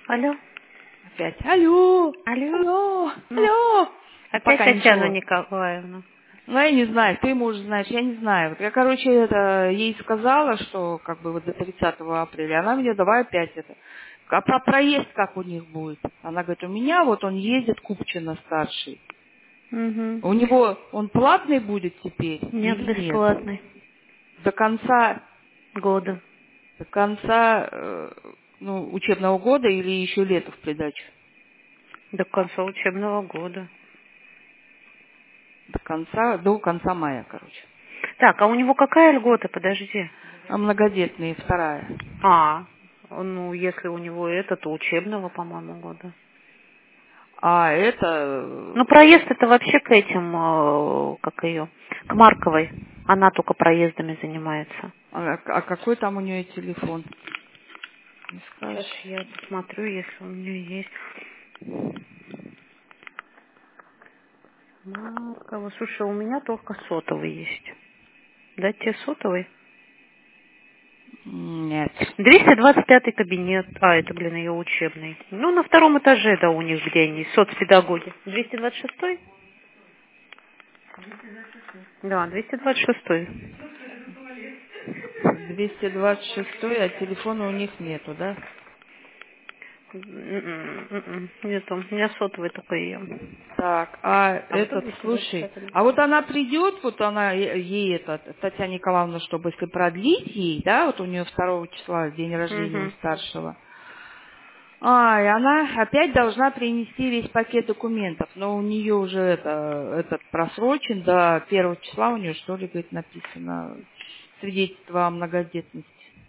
Алло. Опять. Алло. Алло. Алло. Ну, Алло. опять Пока Татьяна ничего. Николаевна. Ну, я не знаю, ты, может, знаешь, я не знаю. Вот я, короче, ей сказала, что как бы вот до 30 апреля. Она мне давай опять это. А про проезд как у них будет? Она говорит, у меня вот он ездит Купчино старший. Угу. У него он платный будет теперь Нет, или нет? бесплатный. До конца, Года. учебного года или еще лето в придачу? До конца учебного года. До конца мая, короче. Так, а у него какая льгота? Подожди. А многодетные вторая. Ну, если у него это, то учебного, по-моему, года. А это... Ну, проезд это вообще к этим, как ее, к Марковой. Она только проездами занимается. А какой там у нее телефон? Не Сейчас скажешь? я посмотрю, если у нее есть. Маркова. Слушай, у меня только сотовый есть. Дать тебе сотовый? Нет. 225 кабинет. Это, ее учебный. Ну, на втором этаже, да, у них, где они, соцпедагоги. 226? Да, 226. 226, а телефона у них нету, да? Нету, у меня сотовый только ее. Так, А вот тут слушай, 225. а вот она придет, вот она ей, Татьяна Николаевна, чтобы если продлить ей, да, вот у нее 2 числа день рождения у Угу. старшего, и она опять должна принести весь пакет документов, но у нее уже этот просрочен до 1 числа, у нее, что ли, говорит, написано свидетельство о многодетности.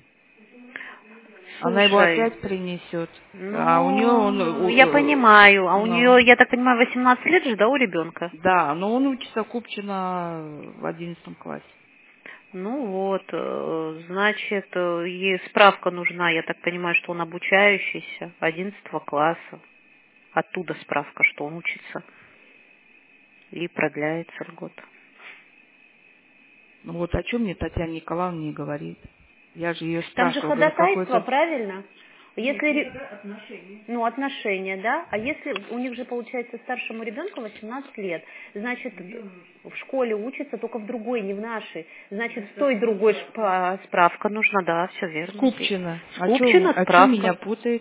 Она его Слушай, опять принесет, а у нее ну, я понимаю. А у ну, нее, я так понимаю, 18 лет же, да, у ребенка? да, но он учится Купчино в 11 классе. Ну вот, значит, ей справка нужна, я так понимаю, что он обучающийся 11 класса. Оттуда справка, что он учится. И продляется льгота. Ну вот о чем мне Татьяна Николаевна не говорит. Я же ее Там же спрашивала, говорю, ходатайство, какой-то... правильно? Если ну, отношения, да? А если у них же, получается, старшему ребенку 18 лет, значит, в школе учится только в другой, не в нашей. Значит, с той другой справка нужна, да, все верно. Скупчина. С Купчино О чем меня справка. путает?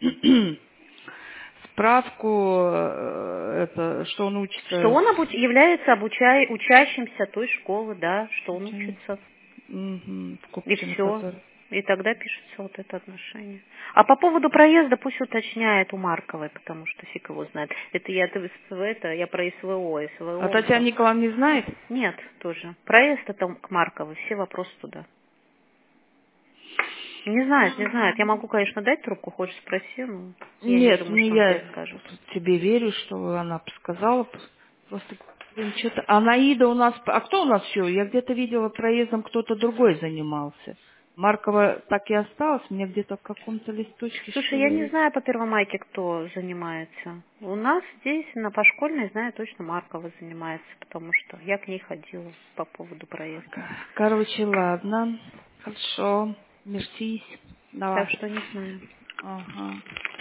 Справку, что он Что учится он является учащимся той школы, да, что он учится. в И Купчино, все. который... И тогда пишется вот это отношение. А по поводу проезда пусть уточняет у Марковой, потому что фиг его знает. Это я про СВО. А СВО. Татьяна Николаевна не знает? Нет, тоже. Проезд это к Марковой, все вопросы туда. Не знает, не знает. Я могу, конечно, дать трубку, хочешь спроси, но я не Нет, думаю, ну что он я тебе скажет. тебе верю, что она сказала. Просто, что-то... Анаида у нас... А кто у нас еще? Я где-то видела, проездом кто-то другой занимался. Маркова так и осталась, мне где-то в каком-то листочке, что Слушай, я не ли. знаю по Первомайке, кто занимается. У нас здесь на Пошкольной, знаю, точно Маркова занимается, потому что я к ней ходила по поводу проезда. Короче, ладно. Хорошо. Мерсись. Так Давай. что не знаю. Ага.